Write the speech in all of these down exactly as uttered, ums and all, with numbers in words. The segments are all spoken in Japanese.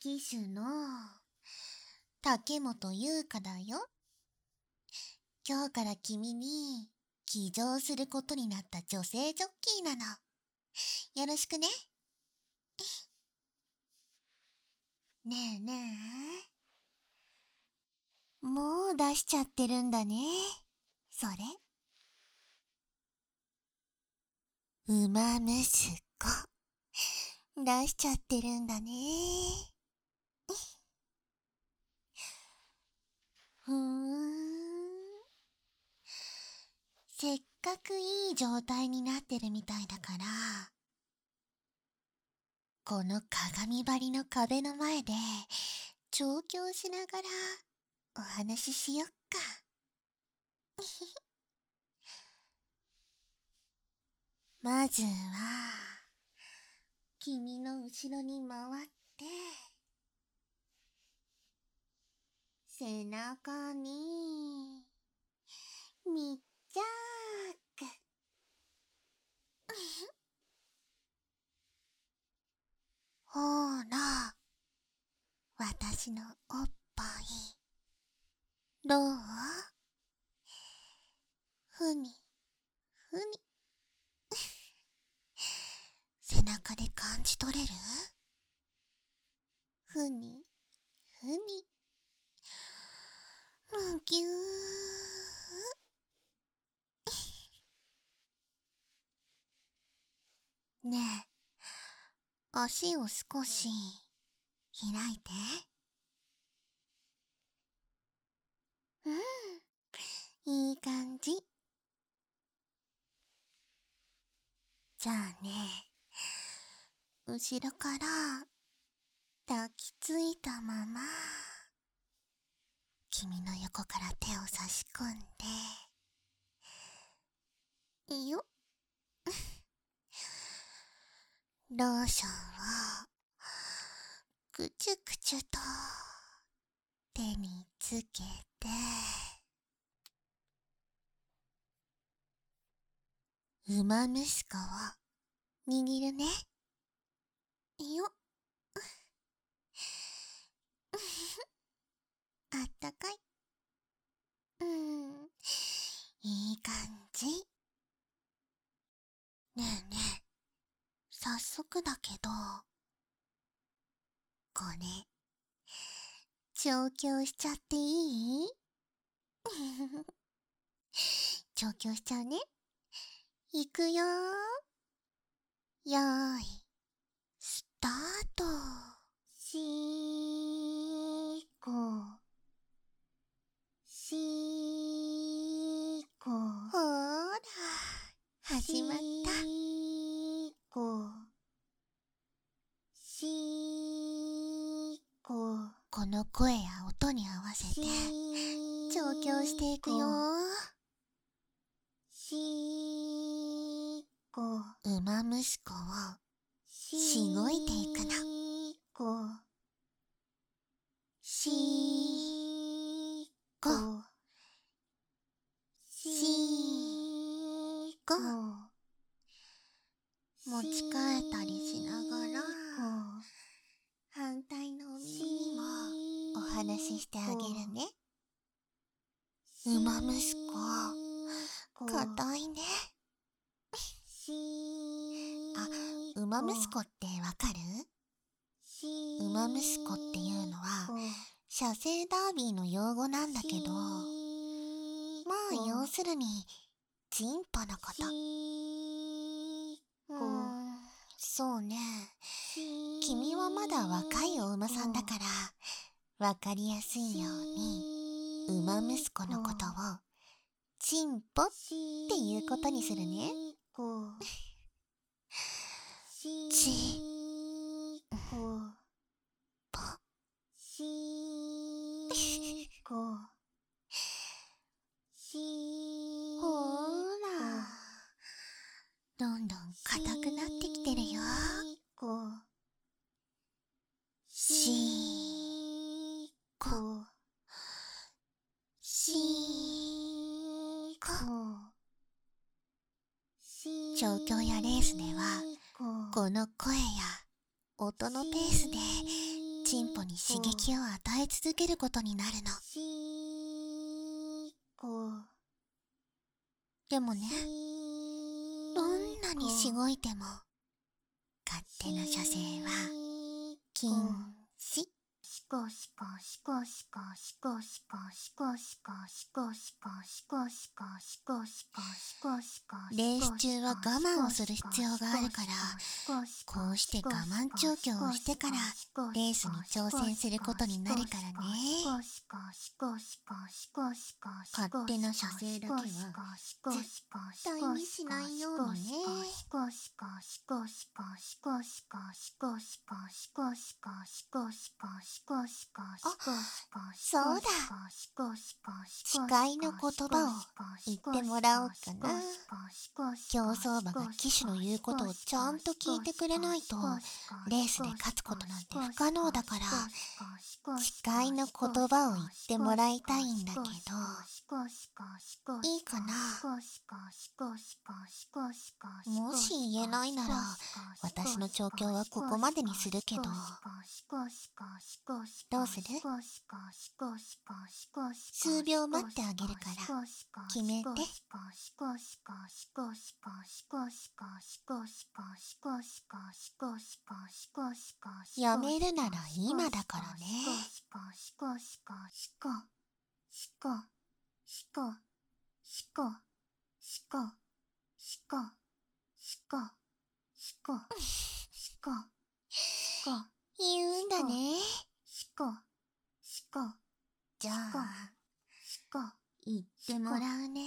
騎手の竹本優香だよ。今日から君に騎乗することになった女性ジョッキーなの。よろしくね。ねえねえ。もう出しちゃってるんだね。それ。馬息子。出しちゃってるんだね。ふーん。せっかくいい状態になってるみたいだから、この鏡張りの壁の前で調教しながらお話ししよっか。まずは君の後ろに回って背中に密着。ほら、私のおっぱいどう？ふみふみ背中で感じ取れる？ふみふみむぎゅー。ねえ、足を少し開いて。うん、いい感じ。じゃあね、後ろから抱きついたまま君の横から手を差し込んで、いいよ。ローションをくちゅくちゅと手につけて、馬息子を握るね。いいよ。あったかい。うん、いい感じ。ねえねえ、早速だけど、これ、調教しちゃっていい？調教しちゃうね。いくよー。よーい、スタート。しーこ、しーこ。ほーら、始まった。しーこ、しーこ。この声や音に合わせて調教していくよー。しーこ。馬息子をしごいていくの。しーこ、しーこ。持ち替えたりしながら反対のお耳にもお話ししてあげるね。馬息子、硬いね。あ、馬息子ってわかる？馬息子っていうのは射精ダービーの用語なんだけど、まあ要するにチンポのこと。うーん、そうね。君はまだ若いお馬さんだからわかりやすいように馬息子のことをチンポっていうことにするね。チンポ。ほーら、どんどん硬くなってきてるよ。しーこ、しーこ。調教やレースではこの声や音のペースで進歩に刺激を与え続けることになるの。でもね、どんなにしごいても勝手な射精は禁止。シコシコシコシコシコシコシコシコシコシコシコシコシコシコシコシコ。レース中は我慢をする必要があるから、こうして我慢調教をしてからレースに挑戦することになるからね。勝手な射精だけは絶対にしないようにね。あ、そうだ。誓いの言葉を言ってもらおうかな。競走馬が騎手の言うことをちゃんと聞いてくれないとレースで勝つことなんて不可能だから、誓いの言葉を言ってもらいたいんだけど、いいかな。もし言えないなら私の調教はここまでにするけど、どうする？数秒待ってあげるから決めて。やめるなら今だからね。言うんだね。じゃあ言ってもらうね。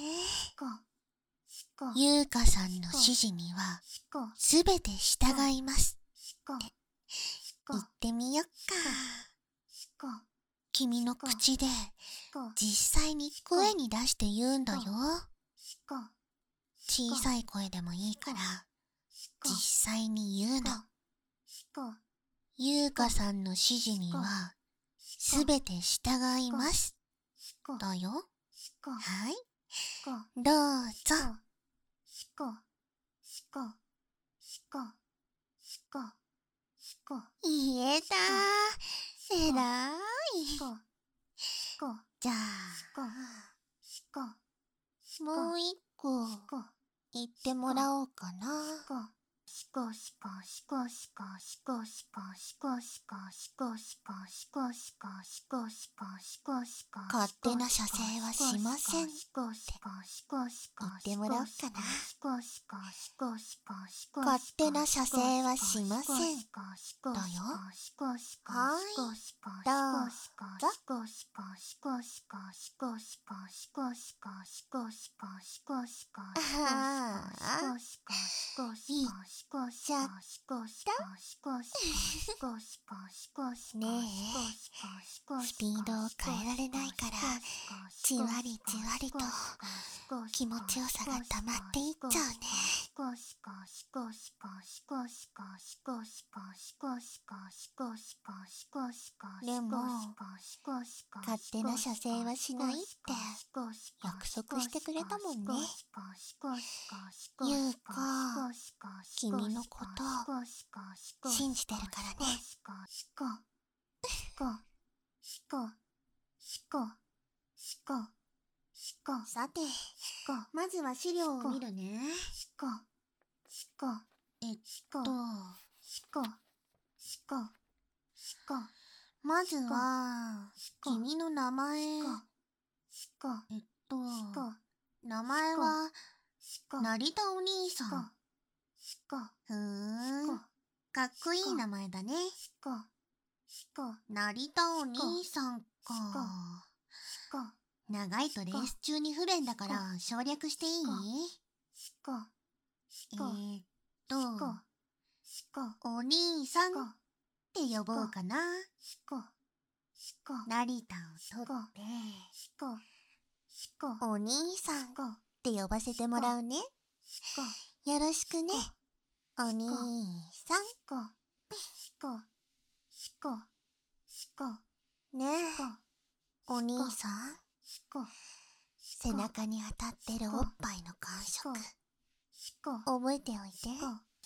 優香さんの指示にはすべて従いますって言ってみよっか。君の口で実際に声に出して言うんだよ。小さい声でもいいから実際に言うの。優香さんの指示にはすべて従いますだよ。はい、どうぞ。言えた。えらい。じゃあもう一個言ってもらおうかな。勝手な射精はしませんって言ってもらおうかな。勝手な射精はしませんだよ。はい、どうぞ。ああ、いっちゃったねえ、スピードを変えられないからじわりじわりと気持ちよさが溜まっていっちゃうね。でも勝手な射精はしないって約束してくれたもんね。優香、君のこと信じてるからね。さて、まずは資料を見るね。えっとまずは君の名前。えっと名前は成田お兄さん。ふーん、かっこいい名前だね。成田お兄さんか。長いとレース中に不便だから省略していい？えーっとお兄さんって呼ぼうかな。成田を取ってお兄さんって呼ばせてもらうね。よろしくね、お兄さん。ねえ、お兄さん、背中に当たってるおっぱいの感触覚えておいて。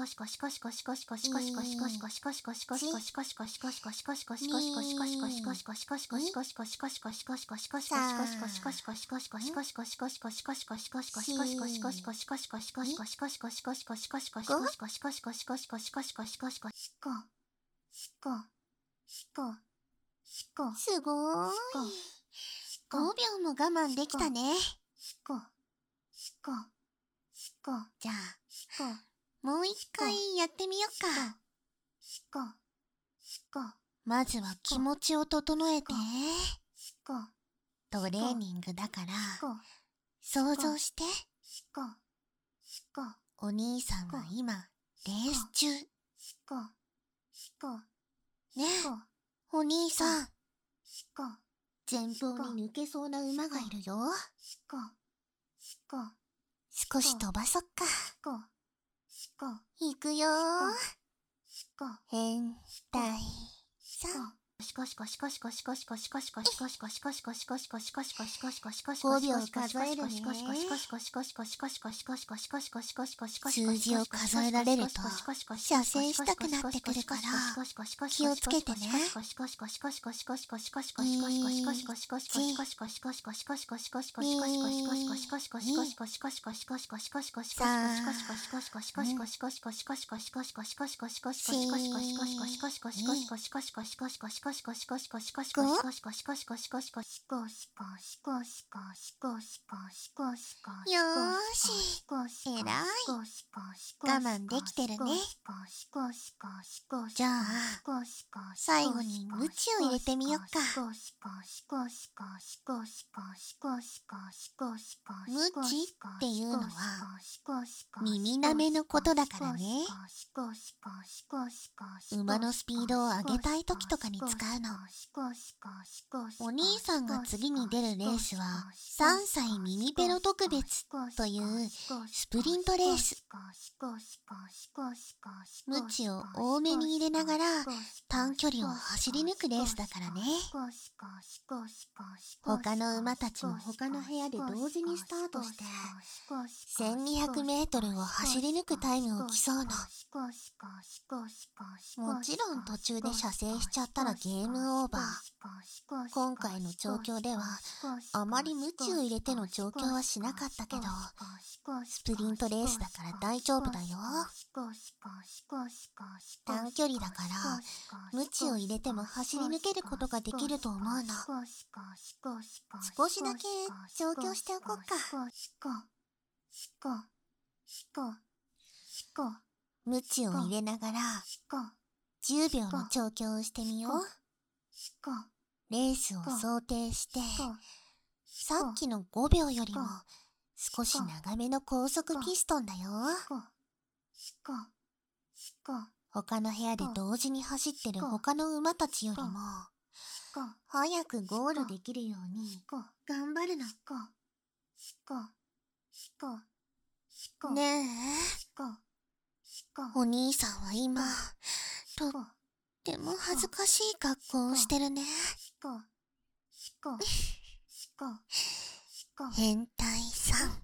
すごーい。ごびょうも我慢できたね。じゃあ、もう一回やってみよっか。まずは気持ちを整えて。トレーニングだから、想像して。お兄さんは今、レース中。ねえ、お兄さん。前方に抜けそうな馬がいるよ。少し飛ばそっか。行くよー。変態さん。ごびょう数えるね。数字を数えられると射精したくなってくるから気をつけてね。よーし、えらい。我慢できてるね。じゃあ、最後にムチを入れてみよっか。ムチっていうのは耳なめのことだからね。馬のスピードを上げたい時とかに使うの。お兄さんが次に出るレースはさんさい耳ペロ特別というスプリントレース。ムチを多めに入れながら短距離を走り抜くレースだからね。他の馬たちも他の部屋で同時にスタートしてせんにひゃくメートルを走り抜くタイムを競うの。もちろん途中で射精しちゃったらゲームオーバー。今回の調教ではあまりムチを入れての調教はしなかったけど、スプリントレースだから大丈夫だよ。短距離だからムチを入れても走り抜けることができると思うの。少しだけ調教しておこっか。ムチを入れながらじゅうびょうの調教をしてみよう。レースを想定してさっきのごびょうよりも少し長めの高速ピストンだよ。他の部屋で同時に走ってる他の馬たちよりも早くゴールできるように頑張るの。ねえ、お兄さんは今とっても恥ずかしい格好をしてるね。変態さん。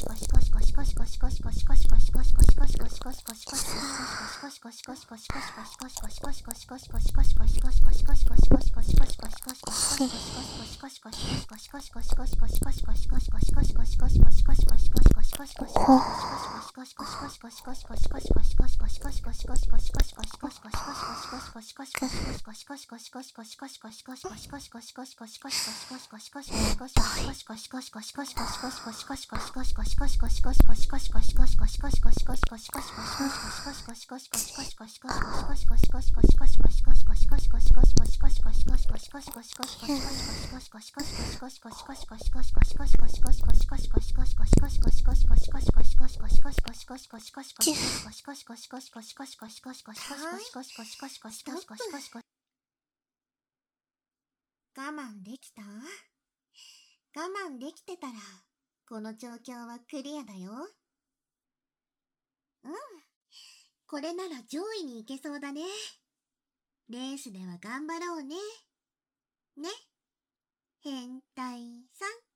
我慢できた？我慢できてたら、この状況はクリアだよ。うん。これなら上位に行けそうだね。レースでは頑張ろうね。ね。変態さん。